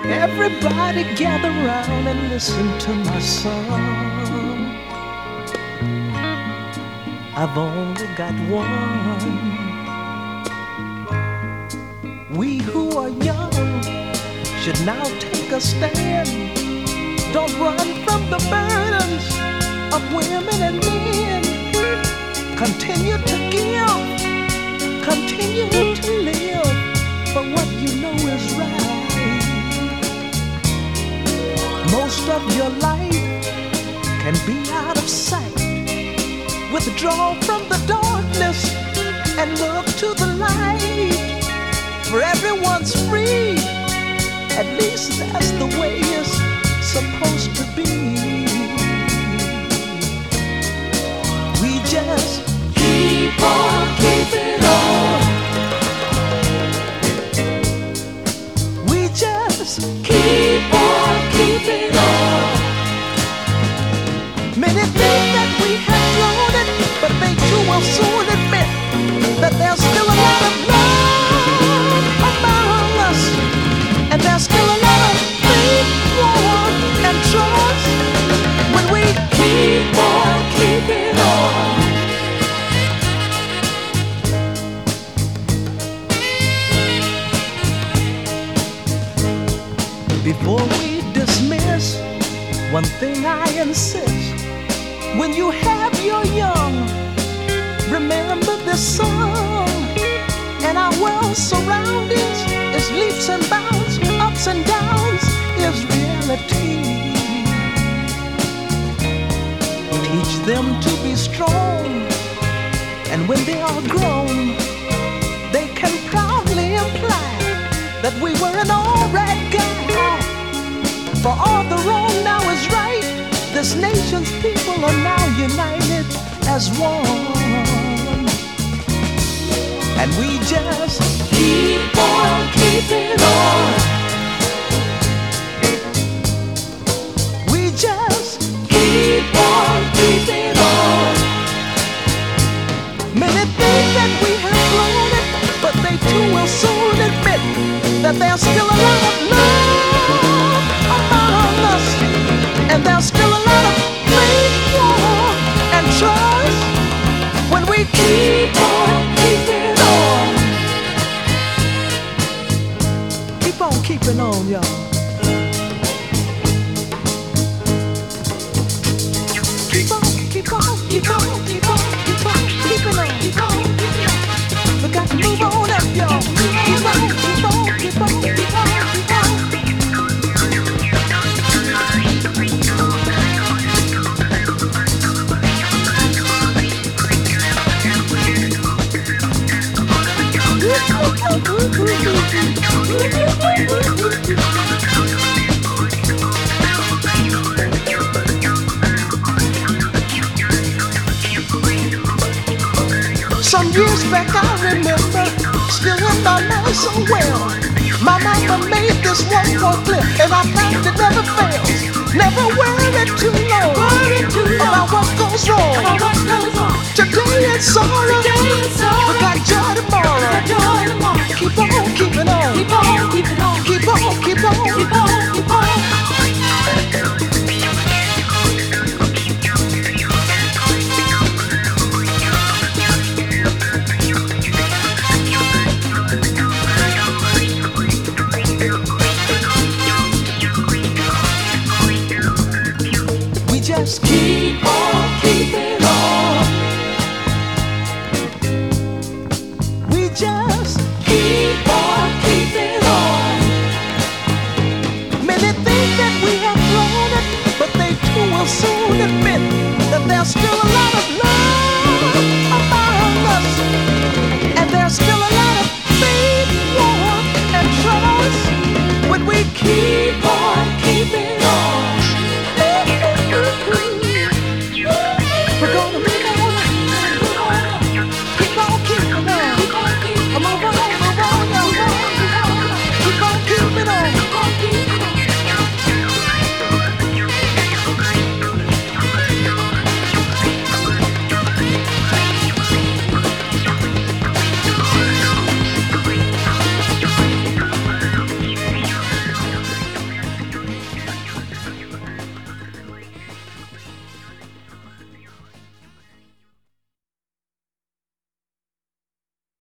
Everybody gather round and listen to my song. I've only got one. We who are young should now take a stand. Don't run from the burdens of women and men. Continue to give, continue to live for what you know is right. Most of your life can be out of sight. Withdraw from the darkness and look to the light. For everyone's free, at least that's the way it's supposed to be. We just keep on keeping on. We just keep on keeping on. Many think that we have blown it, but they too will soon admit that there's still a lot of love among us, and there's still a lot of faith, war, and trust when we keep on keeping on. Before we dismiss, one thing I insist: when you have your young, remember this song. And our world's surroundings is leaps and bounds, ups and downs is reality. Teach them to be strong, and when they are grown, they can proudly imply that we were an alright guy. For all the wrong now is right. This nation's people are now united as one. And we just keep on keeping on. We just keep on keeping on. Many think that we have blown it, but they too will soon admit that there's still a lot of love among us, and there's still a lot of faith, war, and trust when we keep on keeping on. Keep on keeping on, y'all. Keep on, keep on, keep on, keep on, keep on, keeping on, keep on, keeping on. We got to move on up, y'all. Keep on, keep on, keep on, keep on, keep on. Some years back I remember, still in my mind so well. My mama made this one more clip, and I found it never fails. Never worry too long about what goes wrong. Today it's sorrow, we got joy tomorrow. Keep on keeping on, keep on keeping on, keep on